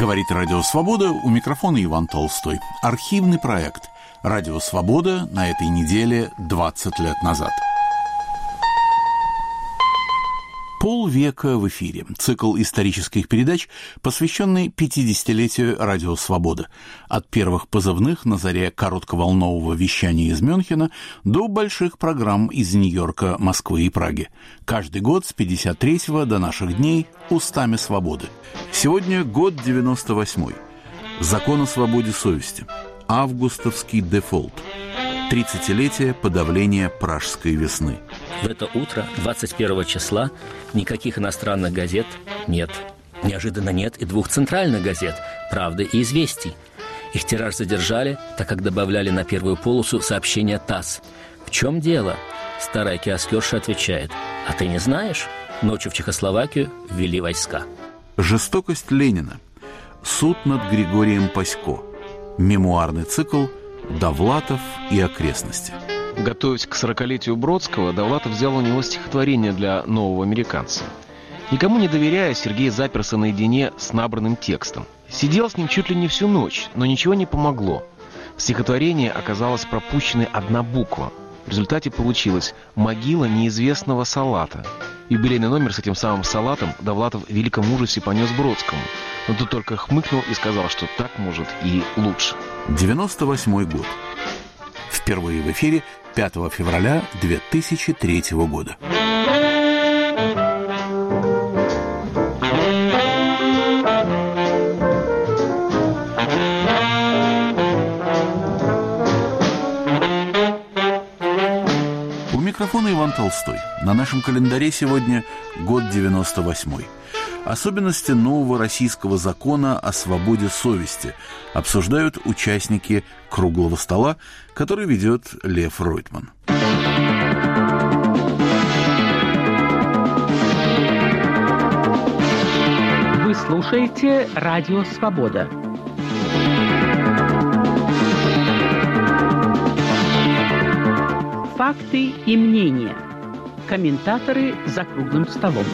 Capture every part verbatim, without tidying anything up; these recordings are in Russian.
Говорит Радио Свобода, у микрофона Иван Толстой. Архивный проект «Радио Свобода» на этой неделе двадцать лет назад. Полвека в эфире. Цикл исторических передач, посвященный пятидесятилетию Радио Свобода. От первых позывных на заре коротковолнового вещания из Мюнхена до больших программ из Нью-Йорка, Москвы и Праги. Каждый год с пятьдесят третьего до наших дней устами свободы. Сегодня год девяносто восьмой. Закон о свободе совести. Августовский дефолт. тридцатилетие подавления Пражской весны. В это утро, двадцать первого числа, никаких иностранных газет нет. Неожиданно нет и двух центральных газет «Правды» и «Известий». Их тираж задержали, так как добавляли на первую полосу сообщение ТАСС. В чем дело? Старая киоскерша отвечает: а ты не знаешь? Ночью в Чехословакию ввели войска. Жестокость Ленина. Суд над Григорием Пасько. Мемуарный цикл «Довлатов и окрестности». Готовясь к сорокалетию Бродского, Довлатов взял у него стихотворение для «Нового американца». Никому не доверяя, Сергей заперся наедине с набранным текстом. Сидел с ним чуть ли не всю ночь, но ничего не помогло. В стихотворении оказалась пропущена одна буква. В результате получилось «Могила неизвестного Салата». Юбилейный номер с этим самым Салатом Довлатов в великом ужасе понес Бродскому. Но тот только хмыкнул и сказал, что так может и лучше. девяносто восьмой год. Впервые в эфире пятого февраля две тысячи третьего года. У микрофона Иван Толстой. На нашем календаре сегодня год девяносто восьмой. Особенности нового российского закона о свободе совести обсуждают участники круглого стола, который ведет Лев Ройтман. Вы слушаете Радио Свобода. Факты и мнения. Комментаторы за круглым столом.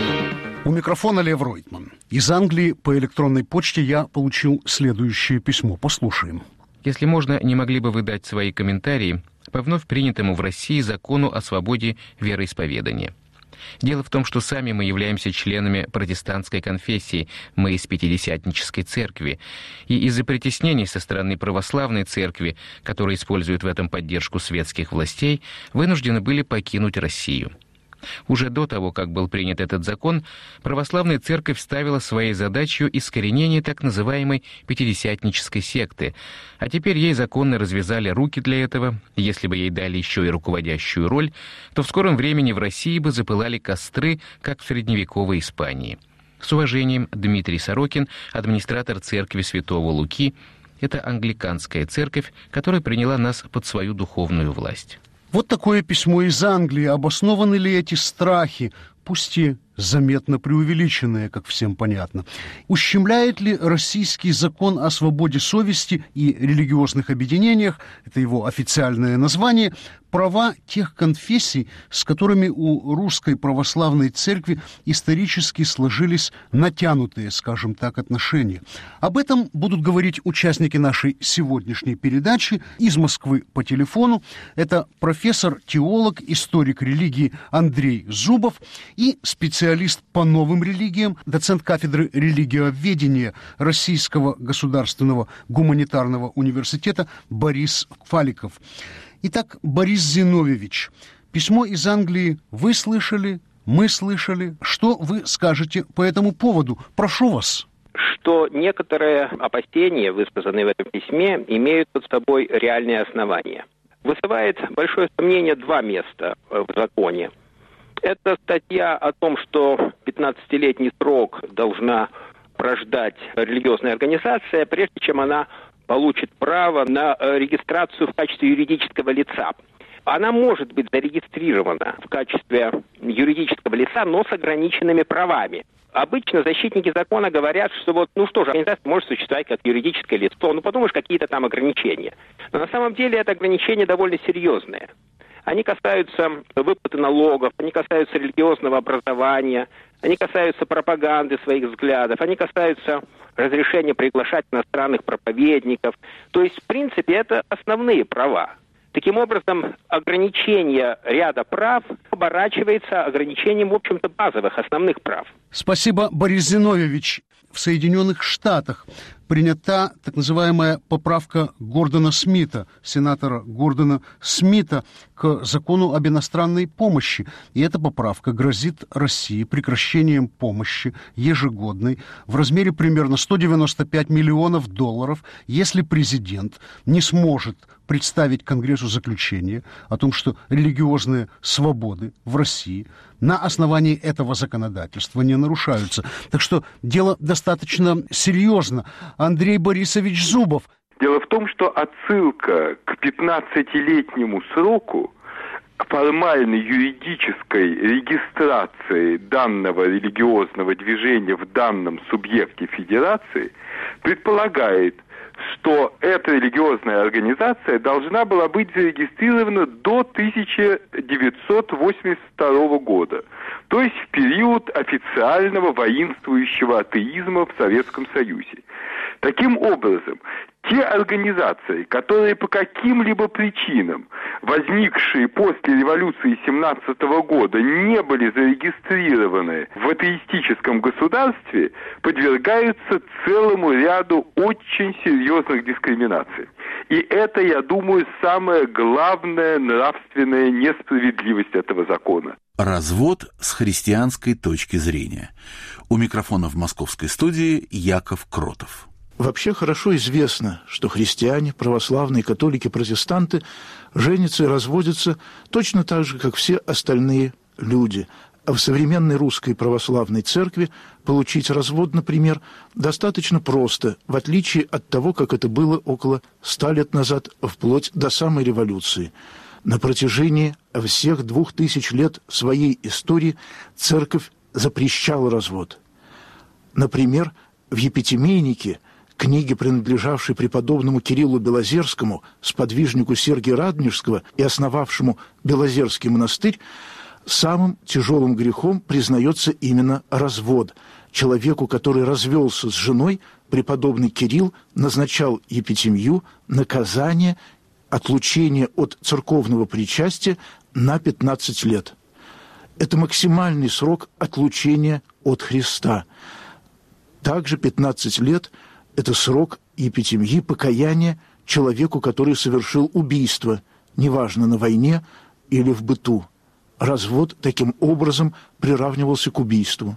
У микрофона Лев Ройтман. Из Англии по электронной почте я получил следующее письмо. Послушаем. Если можно, не могли бы вы дать свои комментарии по вновь принятому в России закону о свободе вероисповедания? Дело в том, что сами мы являемся членами протестантской конфессии, мы из Пятидесятнической церкви, и из-за притеснений со стороны православной церкви, которая использует в этом поддержку светских властей, вынуждены были покинуть Россию. Уже до того, как был принят этот закон, православная церковь ставила своей задачей искоренение так называемой пятидесятнической секты, а теперь ей законно развязали руки для этого. Если бы ей дали еще и руководящую роль, то в скором времени в России бы запылали костры, как в средневековой Испании. С уважением, Дмитрий Сорокин, администратор церкви Святого Луки. Это англиканская церковь, которая приняла нас под свою духовную власть. Вот такое письмо из Англии. Обоснованы ли эти страхи, пусть и заметно преувеличенные, как всем понятно? Ущемляет ли российский закон о свободе совести и религиозных объединениях, это его официальное название, права тех конфессий, с которыми у русской православной церкви исторически сложились натянутые, скажем так, отношения? Об этом будут говорить участники нашей сегодняшней передачи из Москвы по телефону. Это профессор-теолог, историк религии Андрей Зубов и специалист по новым религиям, доцент кафедры религиоведения Российского государственного гуманитарного университета Борис Фаликов. Итак, Борис Зиновьевич, письмо из Англии вы слышали, мы слышали. Что вы скажете по этому поводу? Прошу вас. Что некоторые опасения, высказанные в этом письме, имеют под собой реальные основания. Вызывает большое сомнение два места в законе. Это статья о том, что пятнадцатилетний срок должна прождать религиозная организация, прежде чем она получит право на регистрацию в качестве юридического лица. Она может быть зарегистрирована в качестве юридического лица, но с ограниченными правами. Обычно защитники закона говорят, что вот, ну что же, организация может существовать как юридическое лицо, ну подумаешь, какие-то там ограничения. Но на самом деле это ограничение довольно серьезное. Они касаются выплаты налогов, они касаются религиозного образования, они касаются пропаганды своих взглядов, они касаются разрешения приглашать иностранных проповедников. То есть, в принципе, это основные права. Таким образом, ограничение ряда прав оборачивается ограничением, в общем-то, базовых, основных прав. Спасибо, Борис Зиновьевич. В Соединенных Штатах принята так называемая поправка Гордона Смита, сенатора Гордона Смита, к закону об иностранной помощи. И эта поправка грозит России прекращением помощи ежегодной в размере примерно сто девяносто пять миллионов долларов, если президент не сможет представить Конгрессу заключение о том, что религиозные свободы в России на основании этого законодательства не нарушаются. Так что дело достаточно серьезно. Андрей Борисович Зубов. Дело в том, что отсылка к пятнадцатилетнему сроку формальной юридической регистрации данного религиозного движения в данном субъекте федерации предполагает, что эта религиозная организация должна была быть зарегистрирована до тысяча девятьсот восемьдесят второго года, то есть в период официального воинствующего атеизма в Советском Союзе. Таким образом, те организации, которые по каким-либо причинам, возникшие после революции семнадцатого года, не были зарегистрированы в атеистическом государстве, подвергаются целому ряду очень серьезных дискриминаций. И это, я думаю, самая главная нравственная несправедливость этого закона. Развод с христианской точки зрения. У микрофона в московской студии Яков Кротов. Вообще хорошо известно, что христиане, православные, католики, протестанты женятся и разводятся точно так же, как все остальные люди. А в современной русской православной церкви получить развод, например, достаточно просто, в отличие от того, как это было около ста лет назад, вплоть до самой революции. На протяжении всех двух тысяч лет своей истории церковь запрещала развод. Например, в «Епитемейнике», книге, принадлежавшей преподобному Кириллу Белозерскому, сподвижнику Сергия Радонежского и основавшему Белозерский монастырь, самым тяжелым грехом признается именно развод. Человеку, который развелся с женой, преподобный Кирилл назначал епитемью, наказание, отлучение от церковного причастия на пятнадцать лет. Это максимальный срок отлучения от Христа. Также пятнадцать лет – это срок епитемьи, покаяния человеку, который совершил убийство, неважно, на войне или в быту. Развод таким образом приравнивался к убийству.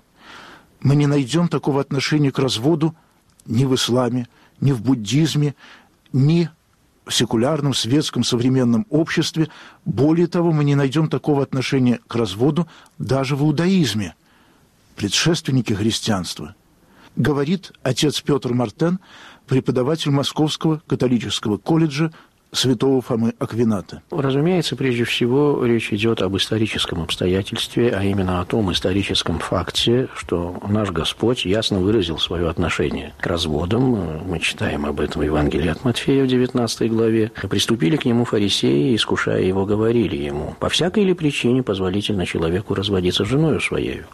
Мы не найдем такого отношения к разводу ни в исламе, ни в буддизме, ни в секулярном, светском, современном обществе. Более того, мы не найдем такого отношения к разводу даже в иудаизме, предшественнике христианства. Говорит отец Петр Мартен, преподаватель Московского католического колледжа святого Фомы Аквината. Разумеется, прежде всего речь идет об историческом обстоятельстве, а именно о том историческом факте, что наш Господь ясно выразил свое отношение к разводам. Мы читаем об этом в Евангелии от Матфея в девятнадцатой главе. «Приступили к нему фарисеи, искушая его, говорили ему: по всякой ли причине позволительно человеку разводиться с женою своею?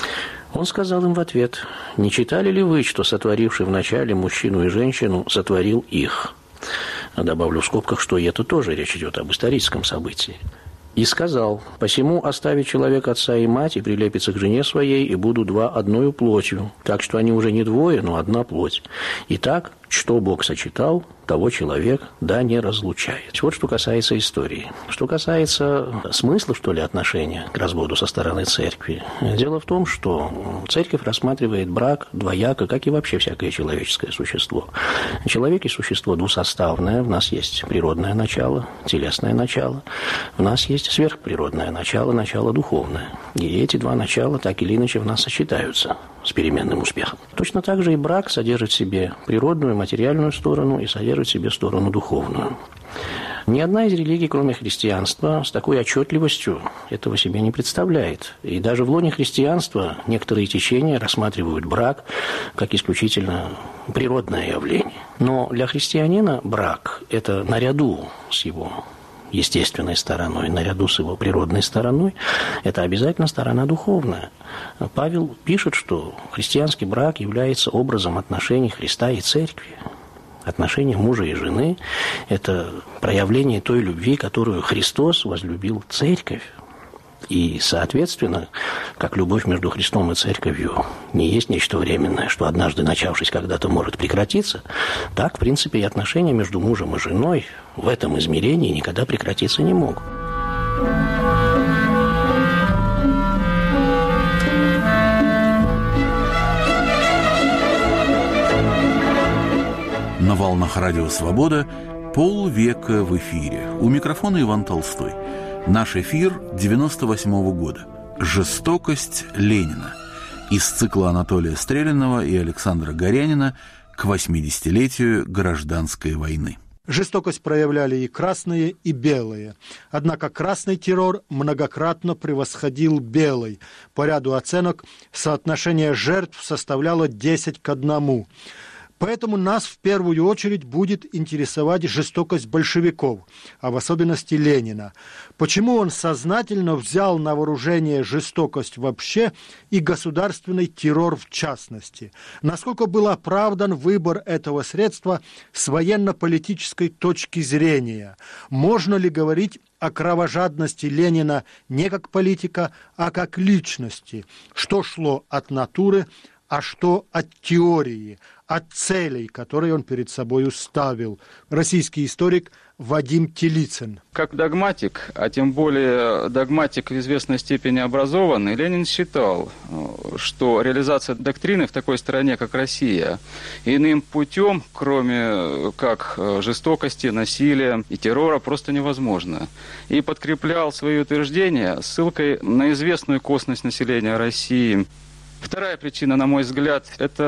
Он сказал им в ответ: не читали ли вы, что сотворивший вначале мужчину и женщину сотворил их?» Добавлю в скобках, что и это тоже речь идет об историческом событии. «И сказал: посему оставит человек отца и мать, и прилепится к жене своей, и будут два одною плотью, так что они уже не двое, но одна плоть. Итак, что Бог сочетал, того человек да не разлучает». Вот что касается истории. Что касается смысла, что ли, отношения к разводу со стороны церкви. Дело в том, что церковь рассматривает брак двояко, как и вообще всякое человеческое существо. Человек и существо двусоставное. В нас есть природное начало, телесное начало. В нас есть сверхприродное начало, начало духовное. И эти два начала так или иначе в нас сочетаются с переменным успехом. Точно так же и брак содержит в себе природную, материальную сторону и содержит в себе сторону духовную. Ни одна из религий, кроме христианства, с такой отчетливостью этого себе не представляет. И даже в лоне христианства некоторые течения рассматривают брак как исключительно природное явление. Но для христианина брак – это наряду с его естественной стороной, наряду с его природной стороной, это обязательно сторона духовная. Павел пишет, что христианский брак является образом отношений Христа и Церкви. Отношения мужа и жены – это проявление той любви, которую Христос возлюбил Церковь. И, соответственно, как любовь между Христом и Церковью не есть нечто временное, что однажды, начавшись, когда-то может прекратиться, так, в принципе, и отношения между мужем и женой в этом измерении никогда прекратиться не могут. На волнах радио «Свобода» полвека в эфире. У микрофона Иван Толстой. Наш эфир девяносто восьмого года. «Жестокость Ленина». Из цикла Анатолия Стрелянова и Александра Горянина к восьмидесятилетию гражданской войны. Жестокость проявляли и красные, и белые. Однако красный террор многократно превосходил белый. По ряду оценок соотношение жертв составляло десять к одному. Поэтому нас в первую очередь будет интересовать жестокость большевиков, а в особенности Ленина. Почему он сознательно взял на вооружение жестокость вообще и государственный террор в частности? Насколько был оправдан выбор этого средства с военно-политической точки зрения? Можно ли говорить о кровожадности Ленина не как политика, а как личности? Что шло от натуры, а что от теории, от целей, которые он перед собой ставил? Российский историк Вадим Телицын. Как догматик, а тем более догматик в известной степени образованный, Ленин считал, что реализация доктрины в такой стране, как Россия, иным путем, кроме как жестокости, насилия и террора, просто невозможно. И подкреплял свои утверждения ссылкой на известную косность населения России. Вторая причина, на мой взгляд,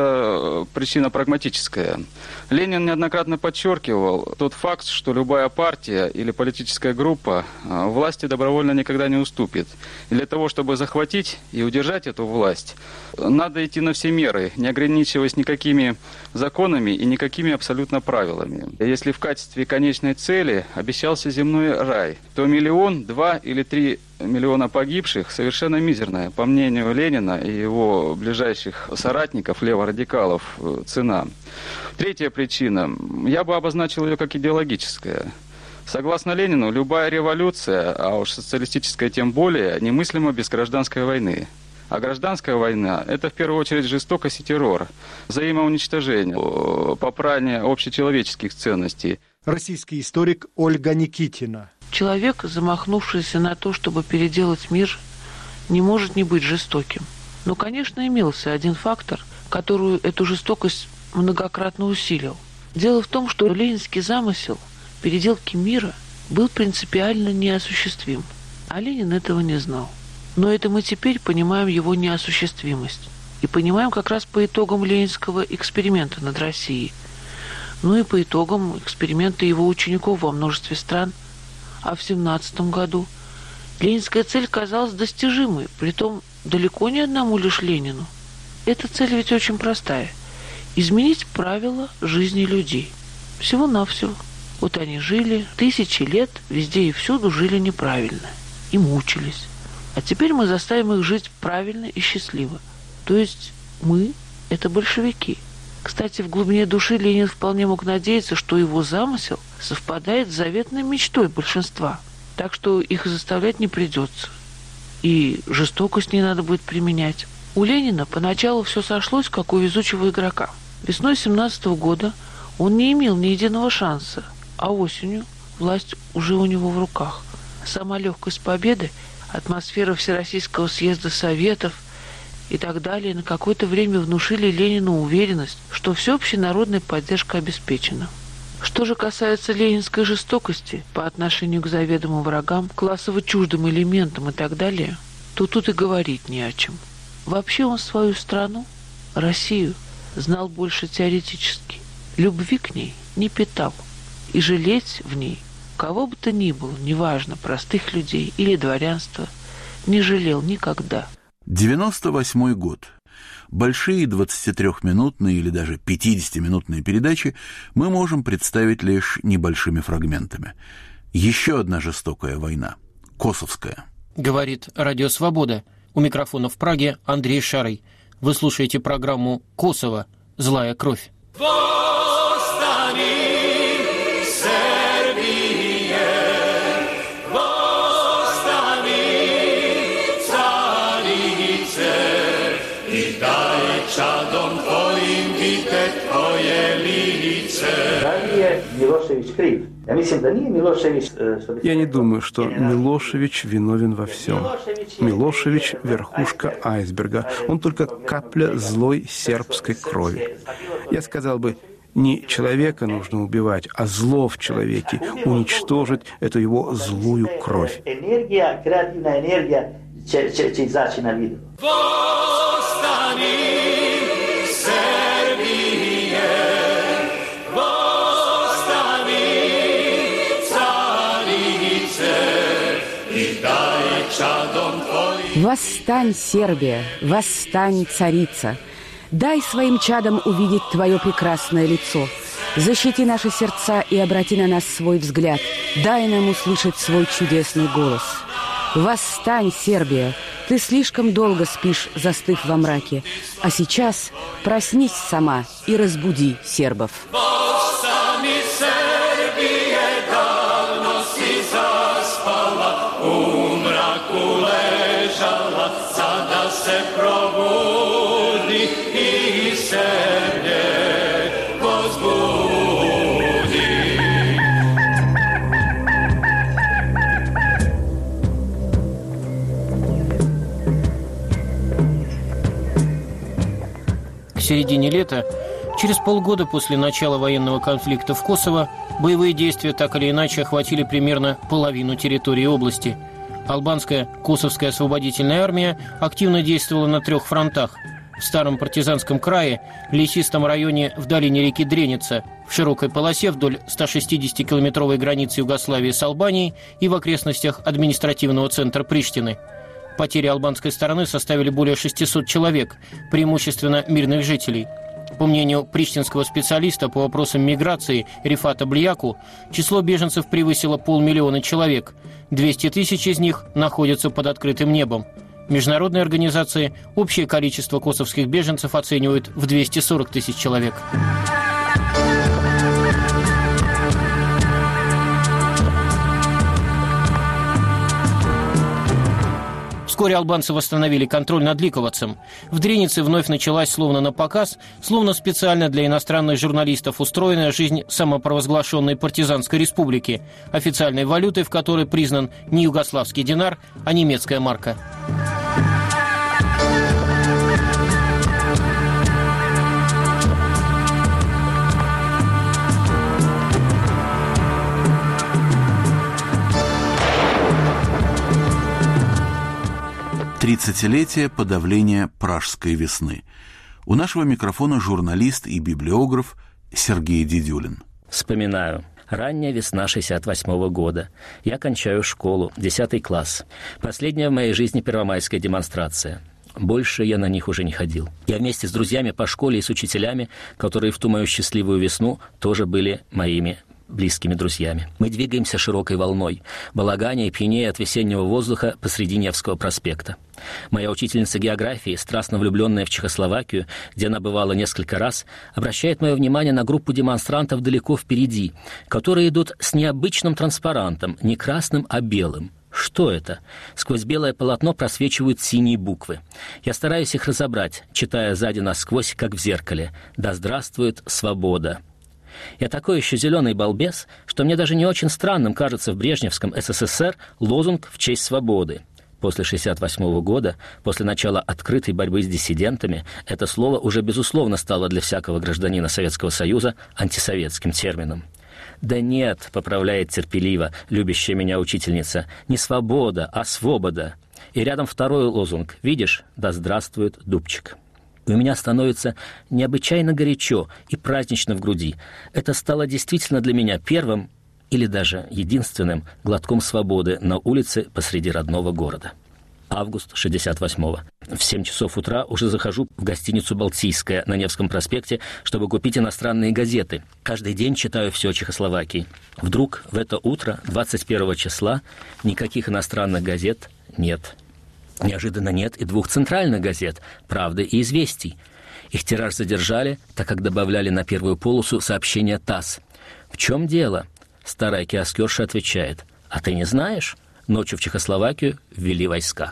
это причина прагматическая. Ленин неоднократно подчеркивал тот факт, что любая партия или политическая группа власти добровольно никогда не уступит. И для того, чтобы захватить и удержать эту власть, надо идти на все меры, не ограничиваясь никакими законами и никакими абсолютно правилами. Если в качестве конечной цели обещался земной рай, то миллион, два или три миллиона погибших совершенно мизерная, по мнению Ленина и его ближайших соратников, леворадикалов, цена. Третья причина, я бы обозначил ее как идеологическая. Согласно Ленину, любая революция, а уж социалистическая тем более, немыслима без гражданской войны. А гражданская война – это в первую очередь жестокость и террор, взаимоуничтожение, попрание общечеловеческих ценностей. Российский историк Ольга Никитина. Человек, замахнувшийся на то, чтобы переделать мир, не может не быть жестоким. Но, конечно, имелся один фактор, который эту жестокость многократно усилил. Дело в том, что ленинский замысел переделки мира был принципиально неосуществим, а Ленин этого не знал. Но это мы теперь понимаем его неосуществимость. И понимаем как раз по итогам ленинского эксперимента над Россией. Ну и по итогам эксперимента его учеников во множестве стран. А в семнадцатом году ленинская цель казалась достижимой, притом далеко не одному лишь Ленину. Эта цель ведь очень простая. Изменить правила жизни людей. Всего-навсего. Вот они жили тысячи лет, везде и всюду жили неправильно. И мучились. А теперь мы заставим их жить правильно и счастливо. То есть мы – это большевики. Кстати, в глубине души Ленин вполне мог надеяться, что его замысел совпадает с заветной мечтой большинства. Так что их заставлять не придется. И жестокость не надо будет применять. У Ленина поначалу все сошлось, как у везучего игрока. Весной семнадцатого года он не имел ни единого шанса, а осенью власть уже у него в руках. Сама легкость победы, атмосфера Всероссийского съезда Советов и так далее на какое-то время внушили Ленину уверенность, что всеобщая народная поддержка обеспечена. Что же касается ленинской жестокости по отношению к заведомым врагам, классово чуждым элементам и так далее, то тут и говорить не о чем. Вообще он свою страну, Россию, знал больше теоретически. Любви к ней не питал. И жалеть в ней кого бы то ни было, неважно, простых людей или дворянства, не жалел никогда. девяносто восьмой год. Большие двадцатитрёхминутные или даже пятидесятиминутные передачи мы можем представить лишь небольшими фрагментами. Еще одна жестокая война – Косовская. Говорит Радио Свобода. У микрофона в Праге Андрей Шарый. Вы слушаете программу «Косово. Злая кровь». Я не думаю, что Милошевич виновен во всем. Милошевич – верхушка айсберга. Он только капля злой сербской крови. Я сказал бы, не человека нужно убивать, а зло в человеке, уничтожить эту его злую кровь. Энергия, креативная энергия će izaći na vidu. Восстань, Сербия, восстань, царица! Дай своим чадам увидеть твое прекрасное лицо. Защити наши сердца и обрати на нас свой взгляд. Дай нам услышать свой чудесный голос. Восстань, Сербия! Ты слишком долго спишь, застыв во мраке. А сейчас проснись сама и разбуди сербов. К середине лета, через полгода после начала военного конфликта в Косово, боевые действия так или иначе охватили примерно половину территории области. Албанская Косовская освободительная армия активно действовала на трех фронтах: в старом партизанском крае, лесистом районе в долине реки Дреница, в широкой полосе вдоль ста шестидесятикилометровой границы Югославии с Албанией и в окрестностях административного центра Приштины. Потери албанской стороны составили более шестисот человек, преимущественно мирных жителей. По мнению приштинского специалиста по вопросам миграции Рифата Блияку, число беженцев превысило полмиллиона человек. двести тысяч из них находятся под открытым небом. Международные организации общее количество косовских беженцев оценивают в двести сорок тысяч человек. Вскоре албанцы восстановили контроль над Ликовацем. В Дренице вновь началась, словно на показ, словно специально для иностранных журналистов устроенная жизнь самопровозглашенной партизанской республики, официальной валютой в которой признан не югославский динар, а немецкая марка. тридцатилетие подавления Пражской весны. У нашего микрофона журналист и библиограф Сергей Дедюлин. Вспоминаю. Ранняя весна шестьдесят восьмого года. Я кончаю школу, десятый класс. Последняя в моей жизни первомайская демонстрация. Больше я на них уже не ходил. Я вместе с друзьями по школе и с учителями, которые в ту мою счастливую весну тоже были моими близкими друзьями. Мы двигаемся широкой волной, балаганя и пьянея от весеннего воздуха посреди Невского проспекта. Моя учительница географии, страстно влюбленная в Чехословакию, где она бывала несколько раз, обращает мое внимание на группу демонстрантов далеко впереди, которые идут с необычным транспарантом, не красным, а белым. Что это? Сквозь белое полотно просвечивают синие буквы. Я стараюсь их разобрать, читая сзади насквозь, как в зеркале. «Да здравствует свобода!» Я такой еще зеленый балбес, что мне даже не очень странным кажется в брежневском СССР лозунг «В честь свободы». После шестьдесят восьмого года, после начала открытой борьбы с диссидентами, это слово уже безусловно стало для всякого гражданина Советского Союза антисоветским термином. «Да нет», — поправляет терпеливо любящая меня учительница, «не свобода, а свобода». И рядом второй лозунг «Видишь? Да здравствует дубчик». И у меня становится необычайно горячо и празднично в груди. Это стало действительно для меня первым или даже единственным глотком свободы на улице посреди родного города. Август шестьдесят восьмого. В семь часов утра уже захожу в гостиницу «Балтийская» на Невском проспекте, чтобы купить иностранные газеты. Каждый день читаю все о Чехословакии. Вдруг в это утро, двадцать первого числа, никаких иностранных газет нет. Неожиданно нет и двух центральных газет «Правды» и «Известий». Их тираж задержали, так как добавляли на первую полосу сообщение ТАСС. «В чем дело?» Старая киоскерша отвечает: «А ты не знаешь? Ночью в Чехословакию ввели войска».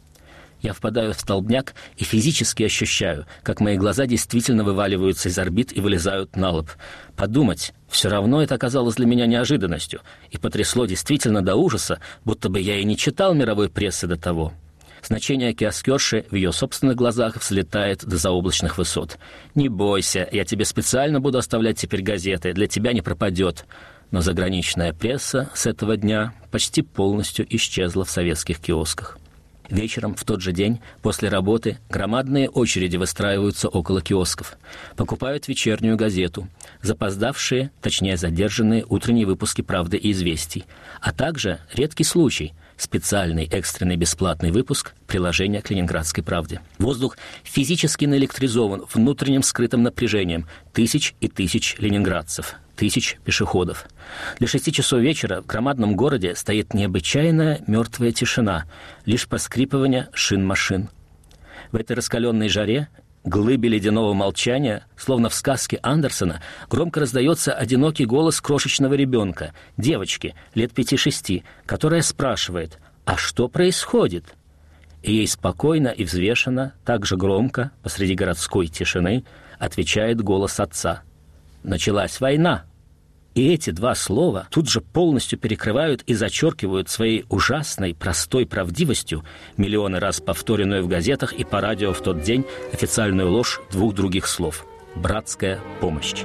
Я впадаю в столбняк и физически ощущаю, как мои глаза действительно вываливаются из орбит и вылезают на лоб. Подумать, все равно это оказалось для меня неожиданностью и потрясло действительно до ужаса, будто бы я и не читал мировой прессы до того. Значение киоскерши в ее собственных глазах взлетает до заоблачных высот. «Не бойся, я тебе специально буду оставлять теперь газеты, для тебя не пропадет». Но заграничная пресса с этого дня почти полностью исчезла в советских киосках. Вечером в тот же день, после работы, громадные очереди выстраиваются около киосков. Покупают вечернюю газету, запоздавшие, точнее задержанные утренние выпуски «Правды» и «Известий», а также, редкий случай, специальный экстренный бесплатный выпуск приложения к «Ленинградской правде». Воздух физически наэлектризован внутренним скрытым напряжением тысяч и тысяч ленинградцев, тысяч пешеходов. Для шести часов вечера в громадном городе стоит необычайная мертвая тишина, лишь поскрипывание шин машин. В этой раскаленной жаре, глыбе ледяного молчания, словно в сказке Андерсона, громко раздается одинокий голос крошечного ребенка, девочки, лет пяти-шести, которая спрашивает: «А что происходит?» И ей спокойно и взвешенно, так же громко, посреди городской тишины, отвечает голос отца: «Началась война». И эти два слова тут же полностью перекрывают и зачеркивают своей ужасной, простой правдивостью, миллионы раз повторенную в газетах и по радио в тот день, официальную ложь двух других слов – «братская помощь».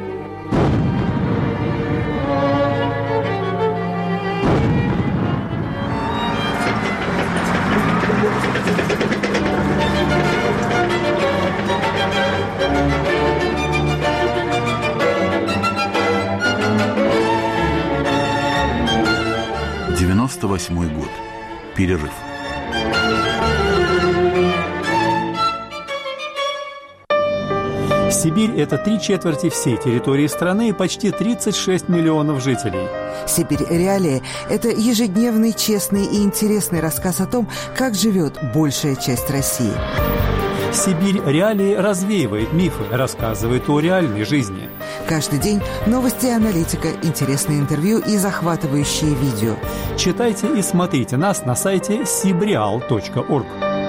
девяносто восьмой год. Перерыв. Сибирь – это три четверти всей территории страны и почти тридцать шесть миллионов жителей. «Сибирь. Реалии» – это ежедневный, честный и интересный рассказ о том, как живет большая часть России. «Сибирь. Реалии» развеивает мифы, рассказывает о реальной жизни. Каждый день новости и аналитика, интересные интервью и захватывающие видео. Читайте и смотрите нас на сайте сибреал точка орг.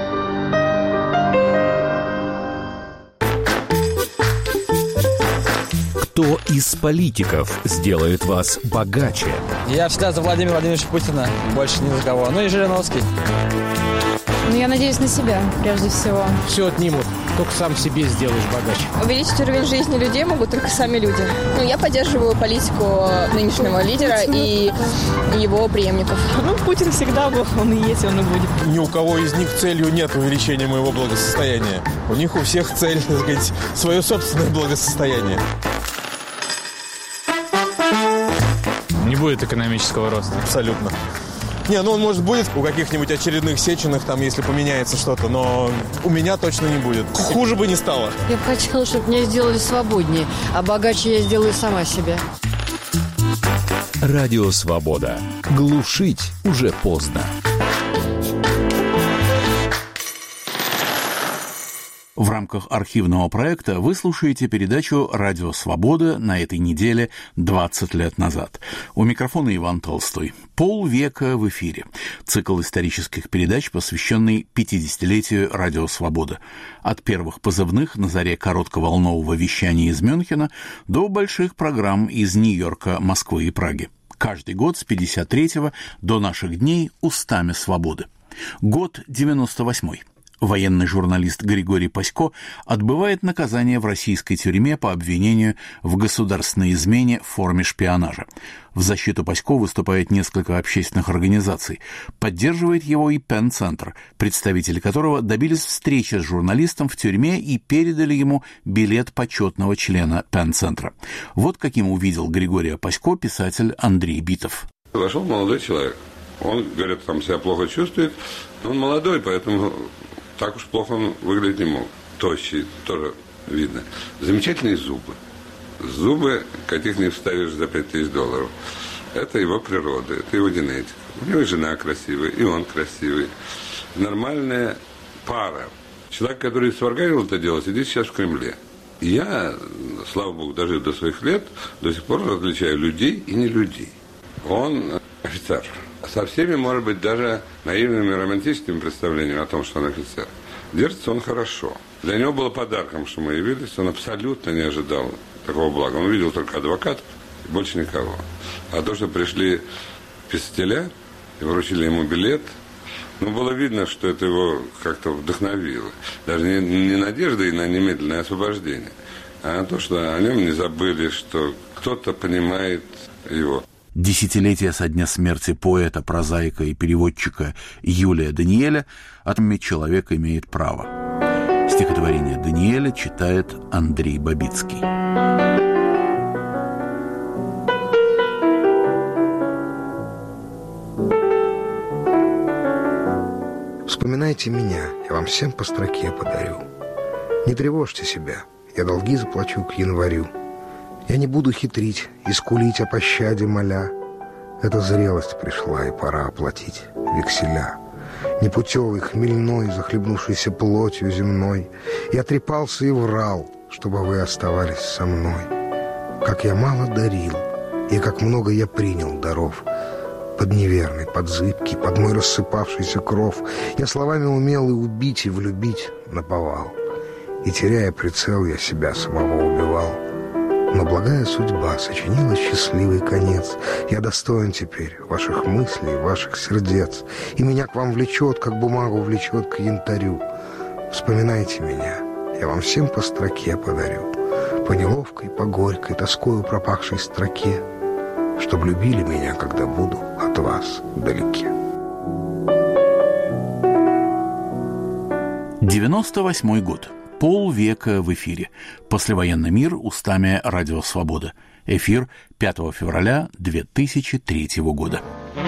Кто из политиков сделает вас богаче? Я всегда за Владимира Владимировича Путина, больше ни за кого. Ну и Жириновский. Ну, я надеюсь на себя, прежде всего. Все отнимут, только сам себе сделаешь богаче. Увеличить уровень жизни людей могут только сами люди. Ну, я поддерживаю политику нынешнего лидера и его преемников. Ну, Путин всегда был, он и есть, он и будет. Ни у кого из них целью нет увеличения моего благосостояния. У них у всех цель, так сказать, свое собственное благосостояние. Не будет экономического роста. Абсолютно. Не, ну он, может, будет у каких-нибудь очередных Сеченых, там, если поменяется что-то, но у меня точно не будет. Хуже бы не стало. Я бы хотела, чтобы меня сделали свободнее, а богаче я сделаю сама себя. Радио «Свобода». Глушить уже поздно. В рамках архивного проекта вы слушаете передачу «Радио Свобода» на этой неделе двадцать лет назад. У микрофона Иван Толстой. Полвека в эфире. Цикл исторических передач, посвященный пятидесятилетию «Радио Свобода». От первых позывных на заре коротковолнового вещания из Мюнхена до больших программ из Нью-Йорка, Москвы и Праги. Каждый год с пятьдесят третьего до наших дней устами свободы. Год девяносто восьмой. Военный журналист Григорий Пасько отбывает наказание в российской тюрьме по обвинению в государственной измене в форме шпионажа. В защиту Пасько выступает несколько общественных организаций. Поддерживает его и Пен-центр, представители которого добились встречи с журналистом в тюрьме и передали ему билет почетного члена Пен-центра. Вот каким увидел Григория Пасько писатель Андрей Битов. Вошел молодой человек Он, говорят, там себя плохо чувствует. Он молодой, поэтому так уж плохо он выглядеть не мог. Тощий, тоже видно. Замечательные зубы. Зубы, каких не вставишь за пять тысяч долларов. Это его природа, это его генетика. У него и жена красивая, и он красивый. Нормальная пара. Человек, который сварганил это дело, сидит сейчас в Кремле. И я, слава богу, дожив до своих лет, до сих пор различаю людей и не людей. Он офицер. Со всеми, может быть, даже наивными романтическими представлениями о том, что он офицер. Держится он хорошо. Для него было подарком, что мы явились. Он абсолютно не ожидал такого блага. Он видел только адвокатов и больше никого. А то, что пришли писателя и вручили ему билет, ну, было видно, что это его как-то вдохновило. Даже не, не надеждой на немедленное освобождение, а то, что о нем не забыли, что кто-то понимает его. Десятилетия со дня смерти поэта, прозаика и переводчика Юлия Даниэля отметить человека имеет право. Стихотворение Даниэля читает Андрей Бабицкий. Вспоминайте меня, я вам всем по строке подарю. Не тревожьте себя, я долги заплачу к январю. Я не буду хитрить и скулить о пощаде моля. Эта зрелость пришла, и пора оплатить векселя. Непутевый, хмельной, захлебнувшийся плотью земной, я трепался и врал, чтобы вы оставались со мной. Как я мало дарил, и как много я принял даров. Под неверный, под зыбкий, под мой рассыпавшийся кров я словами умел и убить, и влюбить наповал. И, теряя прицел, я себя самого убивал. Но благая судьба сочинила счастливый конец. Я достоин теперь ваших мыслей, ваших сердец. И меня к вам влечет, как бумагу влечет к янтарю. Вспоминайте меня, я вам всем по строке подарю. По неловкой, по горькой, тоскою пропахшей строке. Чтоб любили меня, когда буду от вас вдалеке. девяносто восьмой год. Полвека в эфире. Послевоенный мир устами Радио Свобода. Эфир пятого февраля две тысячи третьего года.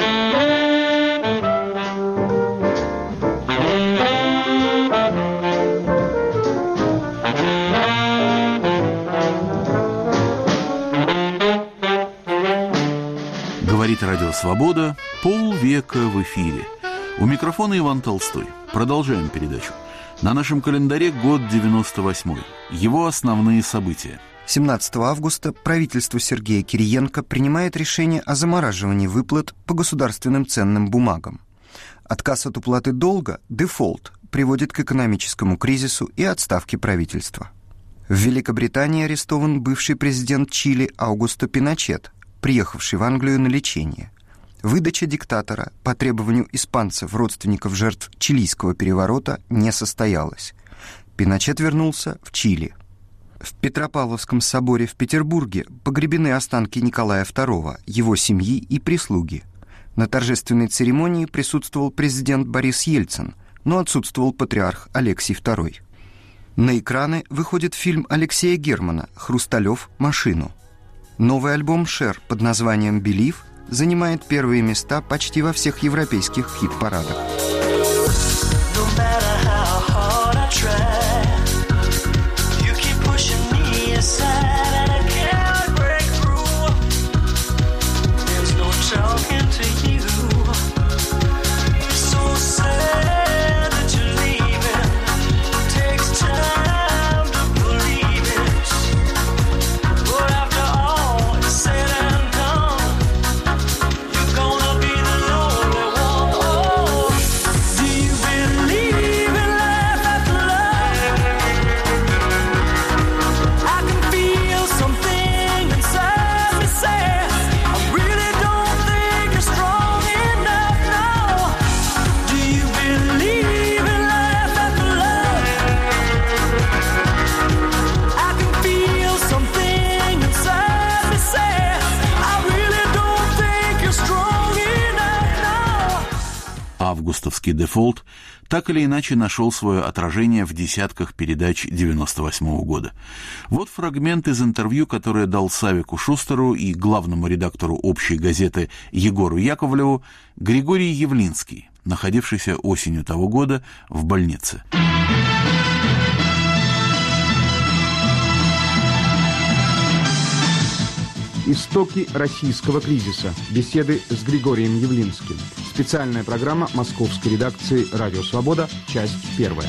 Говорит Радио Свобода. Полвека в эфире. У микрофона Иван Толстой. Продолжаем передачу. На нашем календаре год девяносто восьмой. Его основные события. семнадцатого августа правительство Сергея Кириенко принимает решение о замораживании выплат по государственным ценным бумагам. Отказ от уплаты долга, дефолт, приводит к экономическому кризису и отставке правительства. В Великобритании арестован бывший президент Чили Аугусто Пиночет, приехавший в Англию на лечение. Выдача диктатора по требованию испанцев, родственников жертв чилийского переворота, не состоялась. Пиночет вернулся в Чили. В Петропавловском соборе в Петербурге погребены останки Николая второго, его семьи и прислуги. На торжественной церемонии присутствовал президент Борис Ельцин, но отсутствовал патриарх Алексий второй. На экраны выходит фильм Алексея Германа «Хрусталев. Машину». Новый альбом Шер под названием «Белив» занимает первые места почти во всех европейских хит-парадах. экономический дефолт так или иначе нашел свое отражение в десятках передач девяносто восьмого года. Вот фрагмент из интервью, которое дал Савику Шустеру и главному редактору общей газеты Егору Яковлеву Григорий Явлинский, находившийся осенью того года в больнице. Истоки российского кризиса. Беседы с Григорием Явлинским. Специальная программа московской редакции «Радио Свобода», часть первая.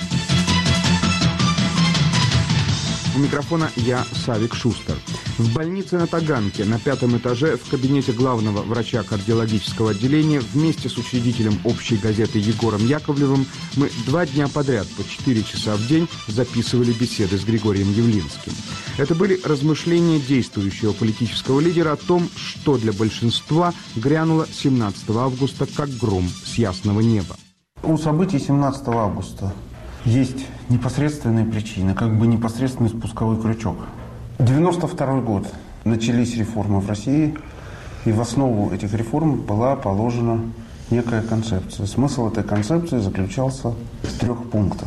У микрофона я, Савик Шустер. В больнице на Таганке на пятом этаже в кабинете главного врача кардиологического отделения вместе с учредителем общей газеты Егором Яковлевым мы два дня подряд по четыре часа в день записывали беседы с Григорием Явлинским. Это были размышления действующего политического лидера о том, что для большинства грянуло семнадцатого августа как гром с ясного неба. У событий семнадцатого августа есть непосредственные причины, как бы непосредственный спусковой крючок. девяносто второй год. Начались реформы в России, и в основу этих реформ была положена некая концепция. Смысл этой концепции заключался в трех пунктах.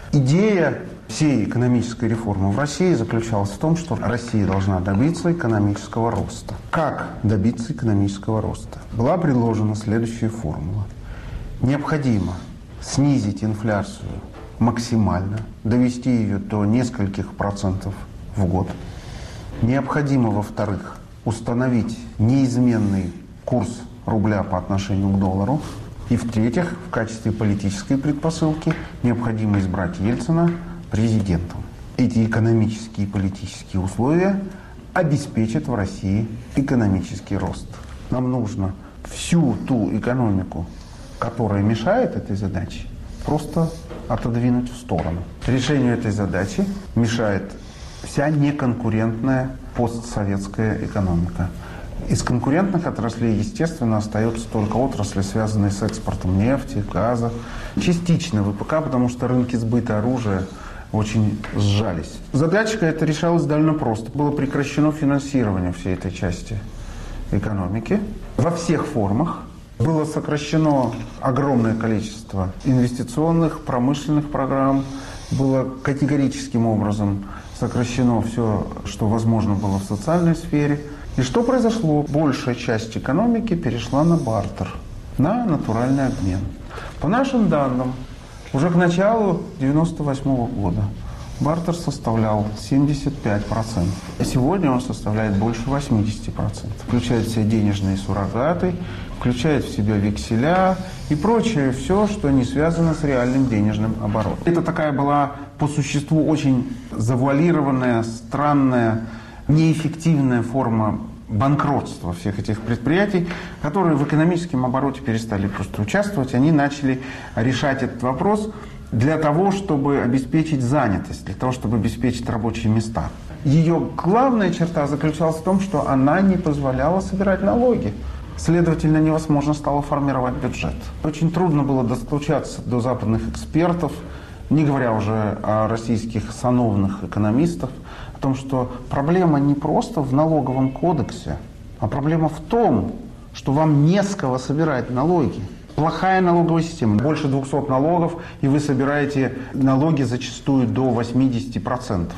Идея всей экономической реформы в России заключалась в том, что Россия должна добиться экономического роста. Как добиться экономического роста? Была предложена следующая формула. Необходимо снизить инфляцию максимально, довести ее до нескольких процентов в год. Необходимо, во-вторых, установить неизменный курс рубля по отношению к доллару. И, в-третьих, в качестве политической предпосылки необходимо избрать Ельцина президентом. Эти экономические и политические условия обеспечат в России экономический рост. Нам нужно всю ту экономику, которая мешает этой задаче, просто отодвинуть в сторону. Решению этой задачи мешает вся неконкурентная постсоветская экономика. Из конкурентных отраслей, естественно, остаются только отрасли, связанные с экспортом нефти, газа. Частично ВПК, потому что рынки сбыта оружия очень сжались. Задачка эта решалась довольно просто. Было прекращено финансирование всей этой части экономики во всех формах. Было сокращено огромное количество инвестиционных, промышленных программ. Было категорическим образом сокращено все, что возможно было в социальной сфере. И что произошло? Большая часть экономики перешла на бартер, на натуральный обмен. По нашим данным, уже к началу девяносто восьмого года бартер составлял семьдесят пять процентов. А сегодня он составляет больше восемьдесят процентов. Включает в себя денежные суррогаты, включает в себя векселя и прочее все, что не связано с реальным денежным оборотом. Это такая была по существу очень завуалированная, странная, неэффективная форма банкротства всех этих предприятий, которые в экономическом обороте перестали просто участвовать. Они начали решать этот вопрос для того, чтобы обеспечить занятость, для того, чтобы обеспечить рабочие места. Ее главная черта заключалась в том, что она не позволяла собирать налоги. Следовательно, невозможно стало формировать бюджет. Очень трудно было достучаться до западных экспертов, не говоря уже о российских сановных экономистов, о том, что проблема не просто в налоговом кодексе, а проблема в том, что вам не с кого собирать налоги. Плохая налоговая система. Больше двухсот налогов, и вы собираете налоги зачастую до восьмидесяти процентов.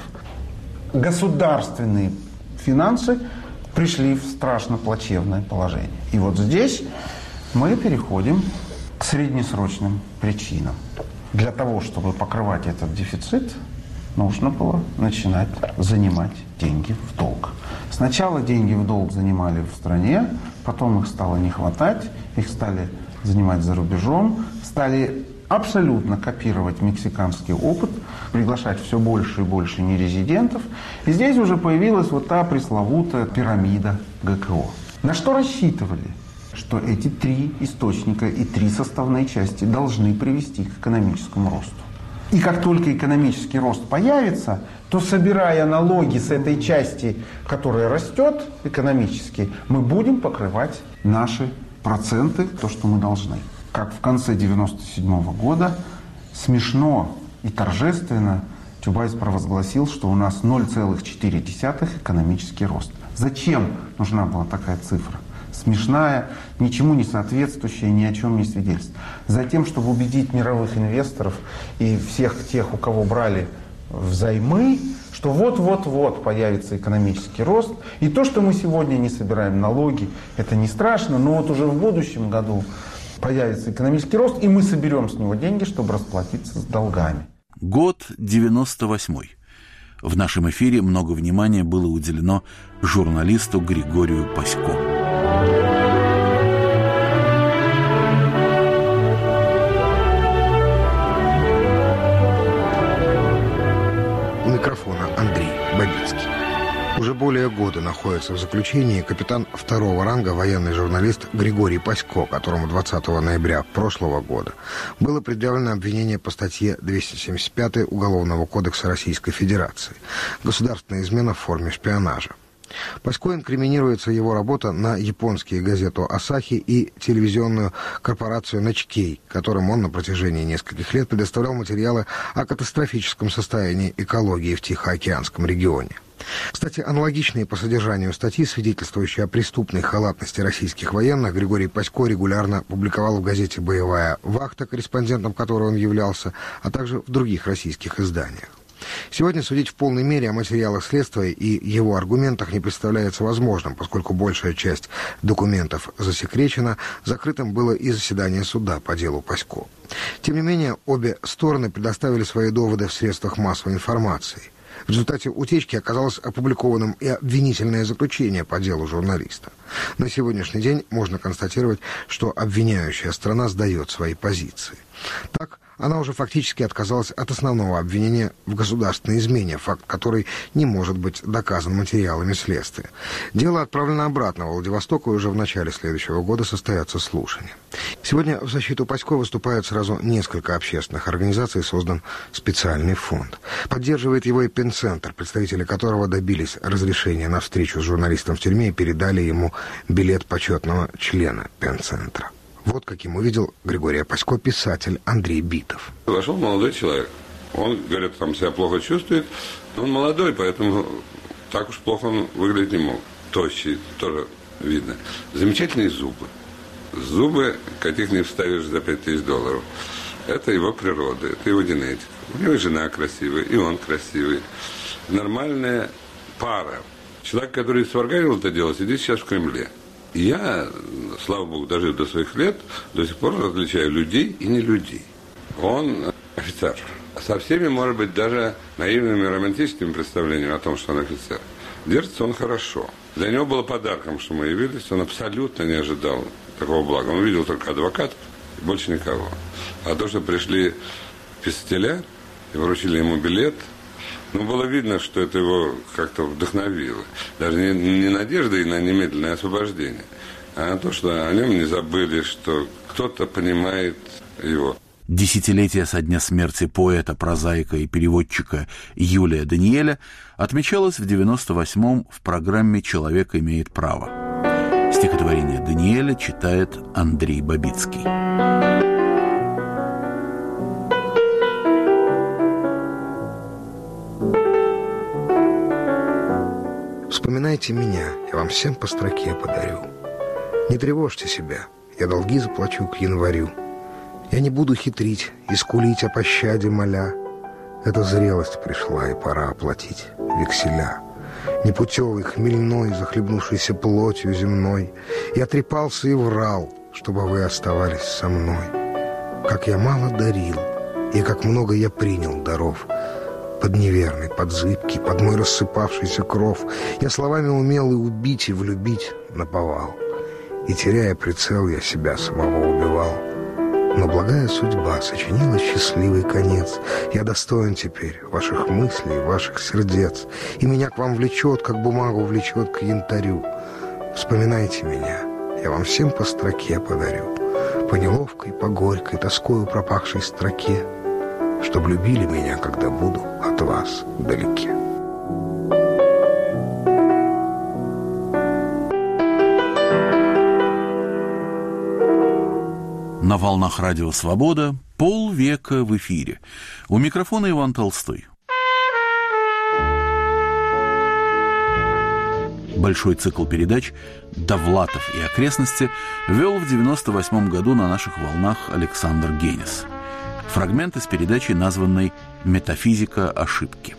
Государственные финансы пришли в страшно плачевное положение. И вот здесь мы переходим к среднесрочным причинам. Для того, чтобы покрывать этот дефицит, нужно было начинать занимать деньги в долг. Сначала деньги в долг занимали в стране, потом их стало не хватать, их стали занимать за рубежом, стали абсолютно копировать мексиканский опыт, приглашать все больше и больше нерезидентов. И здесь уже появилась вот та пресловутая пирамида ГКО. На что рассчитывали? Что эти три источника и три составные части должны привести к экономическому росту. И как только экономический рост появится, то, собирая налоги с этой части, которая растет экономически, мы будем покрывать наши проценты, то, что мы должны. Как в конце девяносто седьмого года смешно и торжественно Чубайс провозгласил, что у нас ноль целых четыре десятых экономический рост. Зачем нужна была такая цифра? смешная, ничему не соответствующая, ни о чем не свидетельствует. Затем, чтобы убедить мировых инвесторов и всех тех, у кого брали взаймы, что вот-вот-вот появится экономический рост. И то, что мы сегодня не собираем налоги, это не страшно, но вот уже в будущем году появится экономический рост, и мы соберем с него деньги, чтобы расплатиться с долгами. Год девяносто восьмой. В нашем эфире много внимания было уделено журналисту Григорию Пасько. У микрофона Андрей Бабицкий. Уже более года находится в заключении капитан второго ранга военный журналист Григорий Пасько, которому двадцатого ноября прошлого года было предъявлено обвинение по статье двести семьдесят пять Уголовного кодекса Российской Федерации «Государственная измена в форме шпионажа». Пасько инкриминируется его работа на японские газету «Асахи» и телевизионную корпорацию «Ничкей», которым он на протяжении нескольких лет предоставлял материалы о катастрофическом состоянии экологии в Тихоокеанском регионе. Кстати, аналогичные по содержанию статьи, свидетельствующие о преступной халатности российских военных, Григорий Пасько регулярно публиковал в газете «Боевая вахта», корреспондентом которой он являлся, а также в других российских изданиях. Сегодня судить в полной мере о материалах следствия и его аргументах не представляется возможным, поскольку большая часть документов засекречена, закрытым было и заседание суда по делу Пасько. Тем не менее, обе стороны предоставили свои доводы в средствах массовой информации. В результате утечки оказалось опубликованным и обвинительное заключение по делу журналиста. На сегодняшний день можно констатировать, что обвиняющая сторона сдает свои позиции. Так, она уже фактически отказалась от основного обвинения в государственной измене, факт который не может быть доказан материалами следствия. Дело отправлено обратно в Владивосток, и уже в начале следующего года состоятся слушания. Сегодня в защиту Пасько выступают сразу несколько общественных организаций, создан специальный фонд. Поддерживает его и Пенцентр, представители которого добились разрешения на встречу с журналистом в тюрьме и передали ему билет почетного члена Пенцентра. Вот каким увидел Григория Пасько писатель Андрей Битов. Вошел молодой человек. Он, говорят, там себя плохо чувствует. Он молодой, поэтому так уж плохо он выглядеть не мог. Тощий, тоже видно. Замечательные зубы. Зубы, каких не вставишь за пять тысяч долларов. Это его природа, это его генетика. У него и жена красивая, и он красивый. Нормальная пара. Человек, который сварганил это дело, сидит сейчас в Кремле. Я, слава богу, дожив до своих лет, до сих пор различаю людей и не людей. Он офицер. Со всеми, может быть, даже наивными романтическими представлениями о том, что он офицер. Держится он хорошо. Для него было подарком, что мы явились. Он абсолютно не ожидал такого блага. Он видел только адвокатов и больше никого. А то, что пришли писателя и вручили ему билет, ну, было видно, что это его как-то вдохновило. Даже не, не надеждой на немедленное освобождение, а то, что о нем не забыли, что кто-то понимает его. Десятилетие со дня смерти поэта, прозаика и переводчика Юлия Даниэля отмечалось в девяносто восьмом в программе «Человек имеет право». Стихотворение Даниэля читает Андрей Бабицкий. Вспоминайте меня, я вам всем по строке подарю. Не тревожьте себя, я долги заплачу к январю. Я не буду хитрить и скулить о пощаде моля. Эта зрелость пришла, и пора оплатить векселя. Непутевый, хмельной, захлебнувшийся плотью земной, я трепался и врал, чтобы вы оставались со мной. Как я мало дарил, и как много я принял даров. Под неверный, под зыбкий, под мой рассыпавшийся кров я словами умел и убить, и влюбить наповал. И, теряя прицел, я себя самого убивал. Но благая судьба сочинила счастливый конец. Я достоин теперь ваших мыслей, ваших сердец, и меня к вам влечет, как бумагу влечет к янтарю. Вспоминайте меня, я вам всем по строке подарю, по неловкой, по горькой, тоскою пропахшей строке, чтоб любили меня, когда буду от вас вдалеке. На волнах радио «Свобода» полвека в эфире. У микрофона Иван Толстой. Большой цикл передач «Довлатов и окрестности» вел в девяносто восьмом году на наших волнах Александр Генис. Фрагмент из передачи, названной «Метафизика ошибки».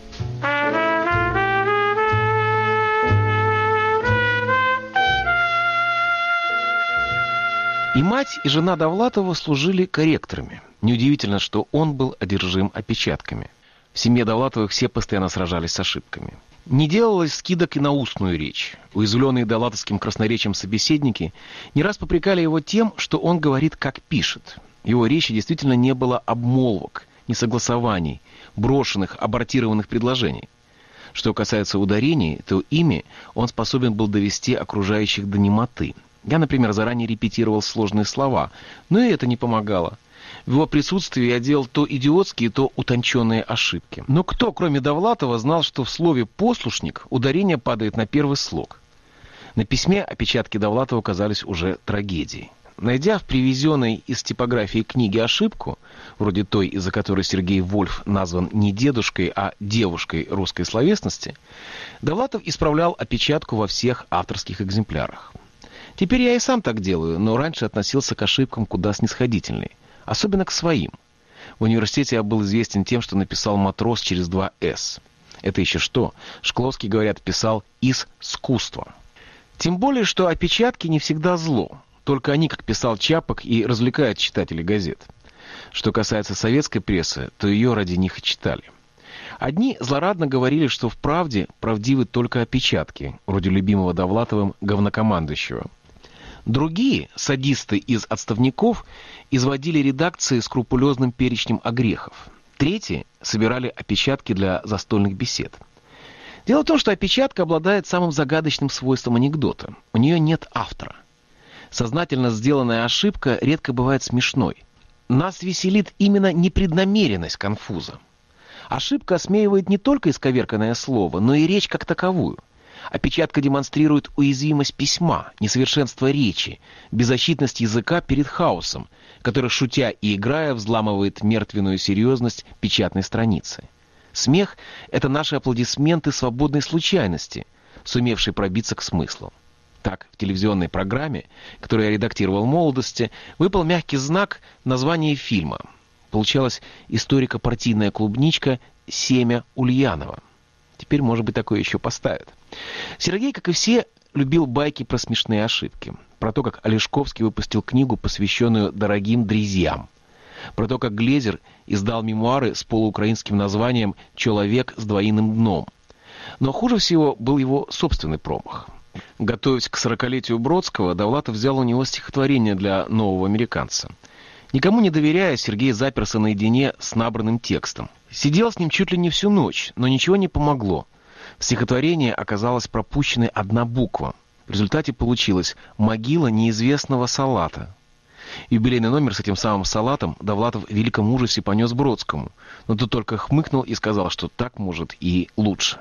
И мать, и жена Довлатова служили корректорами. Неудивительно, что он был одержим опечатками. В семье Довлатовых все постоянно сражались с ошибками. Не делалось скидок и на устную речь. Уязвленные довлатовским красноречием собеседники не раз попрекали его тем, что он говорит, как пишет. В его речи действительно не было обмолвок, несогласований, брошенных, абортированных предложений. Что касается ударений, то ими он способен был довести окружающих до немоты. Я, например, заранее репетировал сложные слова, но и это не помогало. В его присутствии я делал то идиотские, то утонченные ошибки. Но кто, кроме Довлатова, знал, что в слове «послушник» ударение падает на первый слог? На письме опечатки Довлатова казались уже трагедией. Найдя в привезенной из типографии книге ошибку, вроде той, из-за которой Сергей Вольф назван не дедушкой, а девушкой русской словесности, Довлатов исправлял опечатку во всех авторских экземплярах. Теперь я и сам так делаю, но раньше относился к ошибкам куда снисходительней. Особенно к своим. В университете я был известен тем, что написал «матрос» через два «с». Это еще что? Шкловский, говорят, писал «из искусства». Тем более, что опечатки не всегда зло. Только они, как писал Чапок, и развлекают читателей газет. Что касается советской прессы, то ее ради них и читали. Одни злорадно говорили, что в «Правде» правдивы только опечатки, вроде любимого Довлатовым говнокомандующего. Другие, садисты из отставников, изводили редакции скрупулезным перечнем огрехов. Третьи собирали опечатки для застольных бесед. Дело в том, что опечатка обладает самым загадочным свойством анекдота. У нее нет автора. Сознательно сделанная ошибка редко бывает смешной. Нас веселит именно непреднамеренность конфуза. Ошибка осмеивает не только исковерканное слово, но и речь как таковую. Опечатка демонстрирует уязвимость письма, несовершенство речи, беззащитность языка перед хаосом, который, шутя и играя, взламывает мертвенную серьезность печатной страницы. Смех — это наши аплодисменты свободной случайности, сумевшей пробиться к смыслу. Так, в телевизионной программе, которую я редактировал в молодости, выпал мягкий знак названия фильма. Получалась историко-партийная клубничка «Семя Ульянова». Теперь, может быть, такое еще поставят. Сергей, как и все, любил байки про смешные ошибки. Про то, как Олешковский выпустил книгу, посвященную дорогим друзьям. Про то, как Глезер издал мемуары с полуукраинским названием «Человек с двойным дном». Но хуже всего был его собственный промах. Готовясь к сорокалетию Бродского, Довлатов взял у него стихотворение для «Нового американца». Никому не доверяя, Сергей заперся наедине с набранным текстом. Сидел с ним чуть ли не всю ночь, но ничего не помогло. В стихотворении оказалась пропущенной одна буква. В результате получилось «Могила неизвестного салата». Юбилейный номер с этим самым салатом Довлатов в великом ужасе понес Бродскому, но тот только хмыкнул и сказал, что так может и лучше.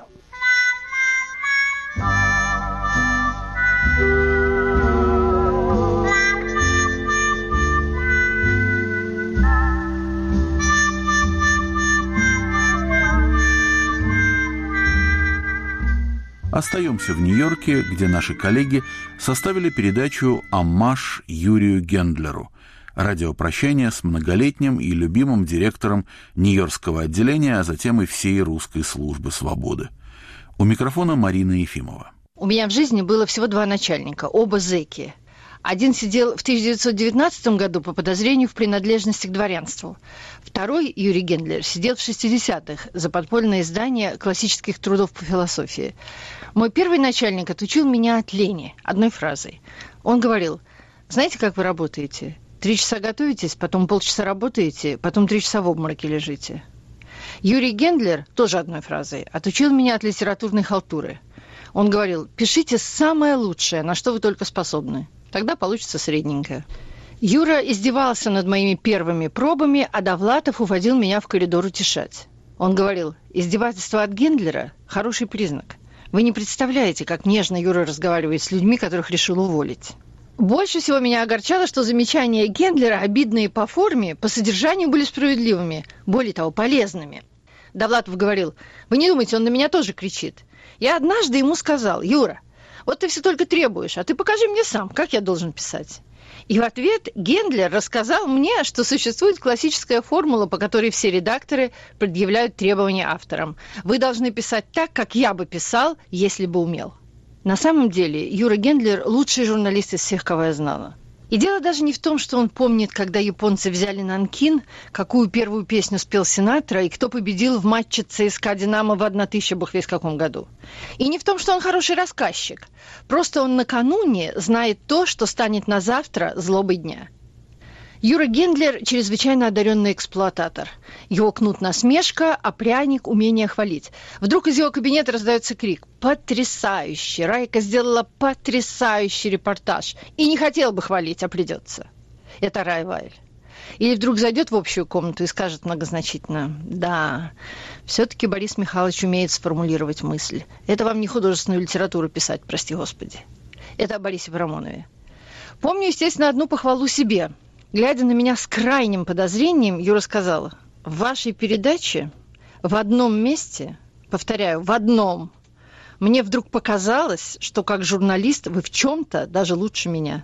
Остаемся в Нью-Йорке, где наши коллеги составили передачу «Оммаж Юрию Гендлеру», радиопрощание с многолетним и любимым директором Нью-Йоркского отделения, а затем и всей русской службы свободы. У микрофона Марина Ефимова. У меня в жизни было всего два начальника, оба зэки. Один сидел в тысяча девятьсот девятнадцатом году по подозрению в принадлежности к дворянству. Второй, Юрий Гендлер, сидел в шестидесятых за подпольное издание классических трудов по философии. Мой первый начальник отучил меня от лени одной фразой. Он говорил: знаете, как вы работаете? Три часа готовитесь, потом полчаса работаете, потом три часа в обмороке лежите. Юрий Гендлер, тоже одной фразой, отучил меня от литературной халтуры. Он говорил: пишите самое лучшее, на что вы только способны. Тогда получится средненькое. Юра издевался над моими первыми пробами, а Довлатов уводил меня в коридор утешать. Он говорил: издевательство от Гендлера – хороший признак. Вы не представляете, как нежно Юра разговаривает с людьми, которых решил уволить. Больше всего меня огорчало, что замечания Гендлера, обидные по форме, по содержанию были справедливыми, более того, полезными. Довлатов говорил: вы не думайте, он на меня тоже кричит. Я однажды ему сказал: Юра, Вот ты все только требуешь, а ты покажи мне сам, как я должен писать. И в ответ Гендлер рассказал мне, что существует классическая формула, по которой все редакторы предъявляют требования авторам. Вы должны писать так, как я бы писал, если бы умел. На самом деле Юра Гендлер – лучший журналист из всех, кого я знала. И дело даже не в том, что он помнит, когда японцы взяли Нанкин, какую первую песню спел Синатра и кто победил в матче ЦСКА «Динамо» в тысяча бог весть каком году. И не в том, что он хороший рассказчик. Просто он накануне знает то, что станет на завтра злобой дня. Юра Гендлер – чрезвычайно одаренный эксплуататор. Его кнут насмешка, а пряник – умение хвалить. Вдруг из его кабинета раздается крик: «Потрясающе! Райка сделала потрясающий репортаж!» И не хотел бы хвалить, а придется. Это Рай Вайль. Или вдруг зайдет в общую комнату и скажет многозначительно: «Да, все-таки Борис Михайлович умеет сформулировать мысль. Это вам не художественную литературу писать, прости господи». Это о Борисе Парамонове. Помню, естественно, одну похвалу себе. Глядя на меня с крайним подозрением, Юра сказала: в вашей передаче в одном месте, повторяю, в одном, мне вдруг показалось, что как журналист вы в чем-то даже лучше меня.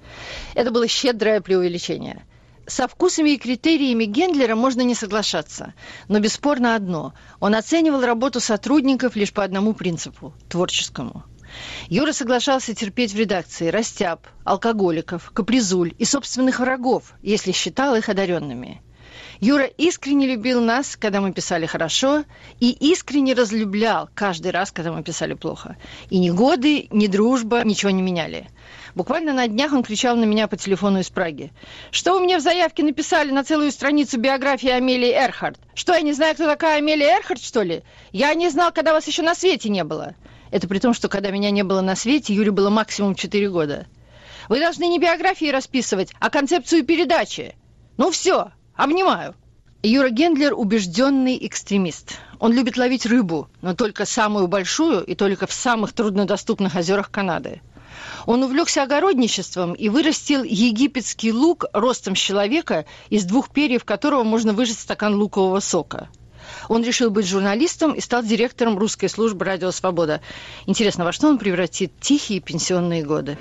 Это было щедрое преувеличение. Со вкусами и критериями Гендлера можно не соглашаться, но бесспорно одно – он оценивал работу сотрудников лишь по одному принципу – творческому. Юра соглашался терпеть в редакции растяб, алкоголиков, капризуль и собственных врагов, если считал их одаренными. Юра искренне любил нас, когда мы писали хорошо, и искренне разлюблял каждый раз, когда мы писали плохо. И ни годы, ни дружба ничего не меняли. Буквально на днях он кричал на меня по телефону из Праги: «Что вы мне в заявке написали на целую страницу биографии Амелии Эрхарт? Что, я не знаю, кто такая Амелия Эрхарт, что ли? Я не знал, когда вас еще на свете не было». Это при том, что когда меня не было на свете, Юре было максимум четыре года. «Вы должны не биографии расписывать, а концепцию передачи. Ну все, обнимаю». Юра Гендлер – убежденный экстремист. Он любит ловить рыбу, но только самую большую и только в самых труднодоступных озерах Канады. Он увлекся огородничеством и вырастил египетский лук ростом с человека, из двух перьев которого можно выжать стакан лукового сока. Он решил быть журналистом и стал директором русской службы «Радио Свобода». Интересно, во что он превратит тихие пенсионные годы?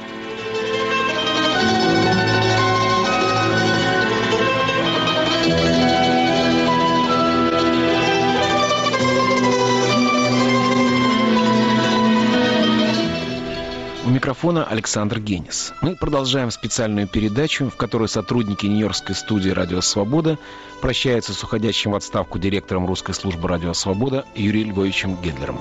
У микрофона Александр Генис. Мы продолжаем специальную передачу, в которой сотрудники нью-йоркской студии «Радио Свобода» прощаются с уходящим в отставку директором русской службы «Радио Свобода» Юрием Львовичем Гендлером.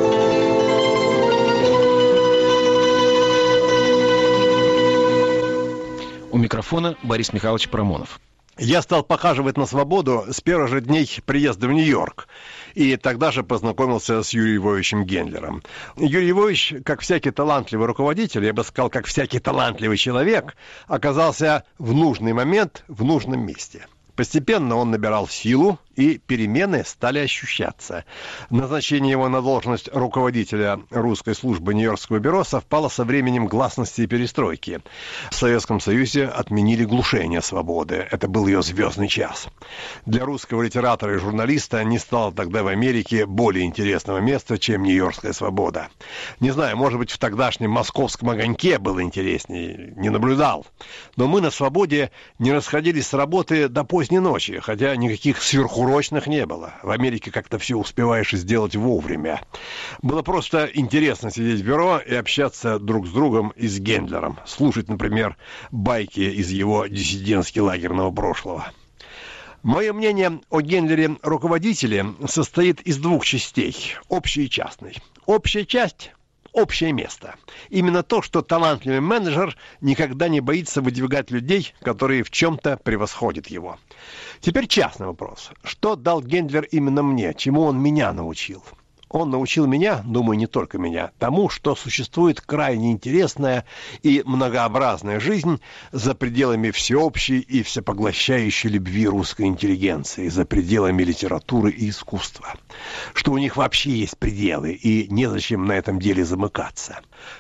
У микрофона Борис Михайлович Парамонов. Я стал похаживать на свободу с первых же дней приезда в Нью-Йорк. И тогда же познакомился с Юрием Львовичем Гендлером. Юрий Львович, как всякий талантливый руководитель, я бы сказал, как всякий талантливый человек, оказался в нужный момент в нужном месте. Постепенно он набирал силу, и перемены стали ощущаться. Назначение его на должность руководителя русской службы Нью-Йоркского бюро совпало со временем гласности и перестройки. В Советском Союзе отменили глушение свободы. Это был ее звездный час. Для русского литератора и журналиста не стало тогда в Америке более интересного места, чем Нью-Йоркская свобода. Не знаю, может быть, в тогдашнем московском огоньке было интереснее, не наблюдал. Но мы на свободе не расходились с работы до поздней ночи, хотя никаких сверхурочных не было. В Америке как-то все успеваешь сделать вовремя. Было просто интересно сидеть в бюро и общаться друг с другом и с Гендлером. Слушать, например, байки из его диссидентски-лагерного прошлого. Мое мнение о Гендлере руководителе состоит из двух частей. Общей и частной. Общая часть – общее место. Именно то, что талантливый менеджер никогда не боится выдвигать людей, которые в чем-то превосходят его. Теперь частный вопрос. Что дал Гендлер именно мне? Чему он меня научил? Он научил меня, думаю, не только меня, тому, что существует крайне интересная и многообразная жизнь за пределами всеобщей и всепоглощающей любви русской интеллигенции, за пределами литературы и искусства. Что у них вообще есть пределы, и незачем на этом деле замыкаться.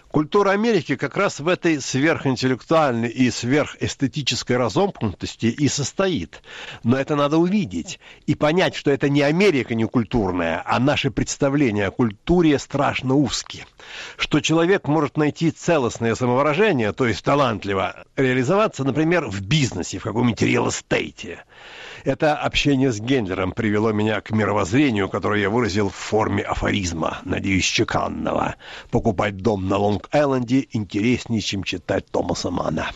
Культура Америки как раз в этой сверхинтеллектуальной и сверхэстетической разомкнутости и состоит. Но это надо увидеть и понять, что это не Америка не культурная, а наши представления о культуре страшно узкие. Что человек может найти целостное самовыражение, то есть талантливо реализоваться, например, в бизнесе, в каком-нибудь реал-эстейте. Это общение с Гендлером привело меня к мировоззрению, которое я выразил в форме афоризма, надеюсь, чеканного. Покупать дом на Лонг-Айленде интереснее, чем читать Томаса Манна.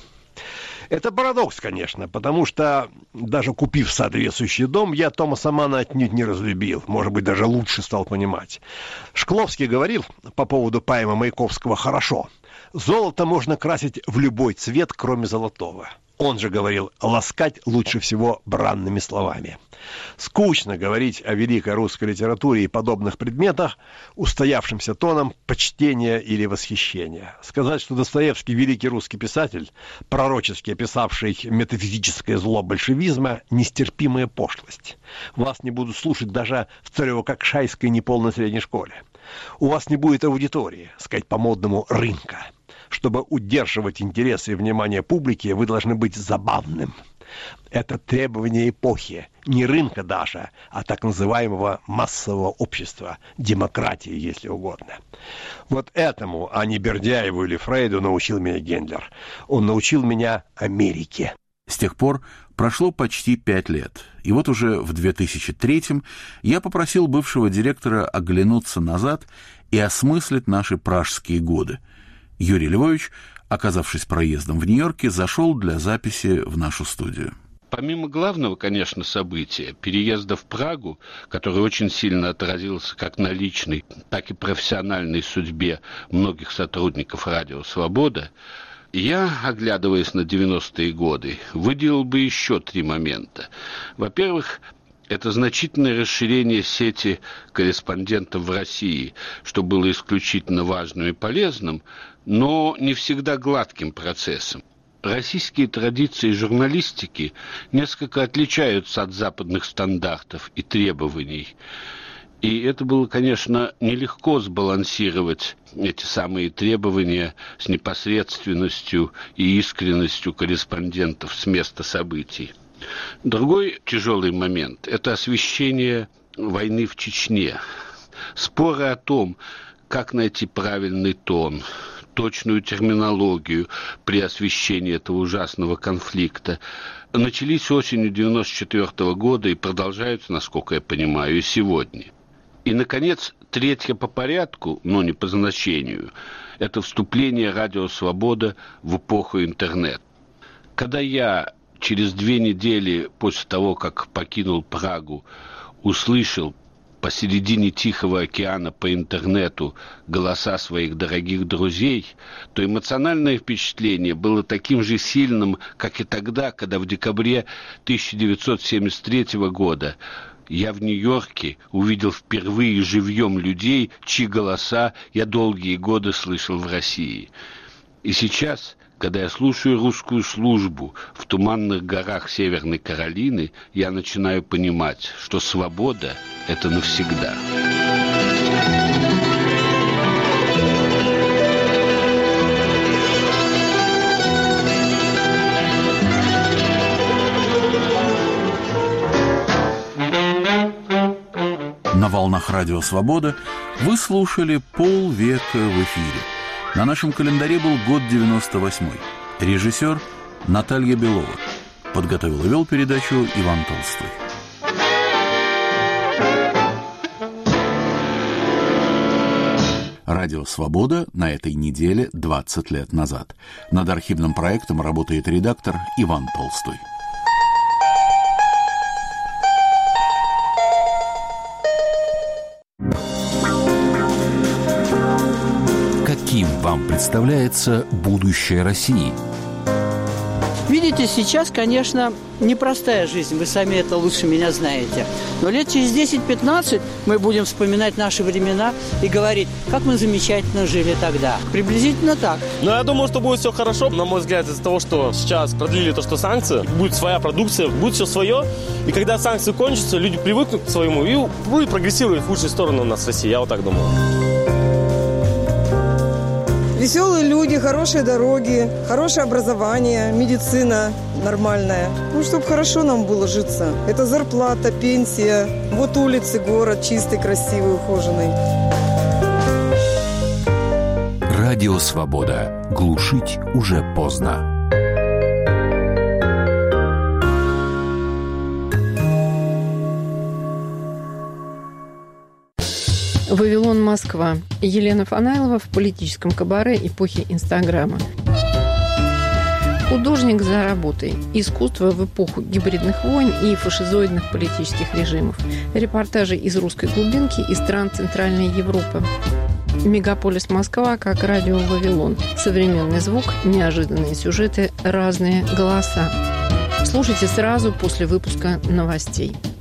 Это парадокс, конечно, потому что, даже купив соответствующий дом, я Томаса Манна отнюдь не разлюбил, может быть, даже лучше стал понимать. Шкловский говорил по поводу поэмы Маяковского «Хорошо». Золото можно красить в любой цвет, кроме золотого. Он же говорил, ласкать лучше всего бранными словами. Скучно говорить о великой русской литературе и подобных предметах устоявшимся тоном почтения или восхищения. Сказать, что Достоевский великий русский писатель, пророчески описавший метафизическое зло большевизма, нестерпимая пошлость. Вас не будут слушать даже в Царево-Кокшайской неполной средней школе. У вас не будет аудитории, сказать по-модному, рынка. Чтобы удерживать интерес и внимание публики, вы должны быть забавным. Это требование эпохи, не рынка даже, а так называемого массового общества, демократии, если угодно. Вот этому, а не Бердяеву или Фрейду, научил меня Гендлер. Он научил меня Америке. С тех пор прошло почти пять лет, и вот уже в две тысячи третьем я попросил бывшего директора оглянуться назад и осмыслить наши пражские годы. Юрий Львович, оказавшись проездом в Нью-Йорке, зашел для записи в нашу студию. Помимо главного, конечно, события, переезда в Прагу, который очень сильно отразился как на личной, так и профессиональной судьбе многих сотрудников «Радио Свобода», я, оглядываясь на девяностые годы, выделил бы еще три момента. Во-первых, это значительное расширение сети корреспондентов в России, что было исключительно важным и полезным, но не всегда гладким процессом. Российские традиции журналистики несколько отличаются от западных стандартов и требований. И это было, конечно, нелегко сбалансировать эти самые требования с непосредственностью и искренностью корреспондентов с места событий. Другой тяжелый момент – это освещение войны в Чечне. Споры о том, как найти правильный тон, точную терминологию при освещении этого ужасного конфликта, начались осенью девяносто четвёртого года и продолжаются, насколько я понимаю, и сегодня. И, наконец, третье по порядку, но не по значению, это вступление «Радио Свобода» в эпоху интернет. Когда я через две недели после того, как покинул Прагу, услышал посередине Тихого океана по интернету голоса своих дорогих друзей, то эмоциональное впечатление было таким же сильным, как и тогда, когда в декабре тысяча девятьсот семьдесят третьего года я в Нью-Йорке увидел впервые живьем людей, чьи голоса я долгие годы слышал в России. И сейчас, когда я слушаю русскую службу в туманных горах Северной Каролины, я начинаю понимать, что свобода – это навсегда. На волнах «Радио Свобода» вы слушали полвека в эфире. На нашем календаре был год девяносто восьмой. Режиссер Наталья Белова. Подготовил и вел передачу Иван Толстой. «Радио Свобода» на этой неделе двадцать лет назад. Над архивным проектом работает редактор Иван Толстой. Каким вам представляется будущее России? Видите, сейчас, конечно, непростая жизнь, вы сами это лучше меня знаете. Но лет через десять-пятнадцать мы будем вспоминать наши времена и говорить, как мы замечательно жили тогда. Приблизительно так. Но я думаю, что будет все хорошо. На мой взгляд, из-за того, что сейчас продлили то, что санкции, будет своя продукция, будет все свое. И когда санкции кончатся, люди привыкнут к своему и будет прогрессировать в лучшую сторону у нас в России. Я вот так думаю. Веселые люди, хорошие дороги, хорошее образование, медицина нормальная. Ну, чтобы хорошо нам было житься. Это зарплата, пенсия. Вот улицы, город чистый, красивый, ухоженный. Радио «Свобода». Глушить уже поздно. «Вавилон, Москва». Елена Фанайлова в политическом кабаре эпохи Инстаграма. Художник за работой. Искусство в эпоху гибридных войн и фашизоидных политических режимов. Репортажи из русской глубинки и стран Центральной Европы. Мегаполис Москва как радио «Вавилон». Современный звук, неожиданные сюжеты, разные голоса. Слушайте сразу после выпуска новостей.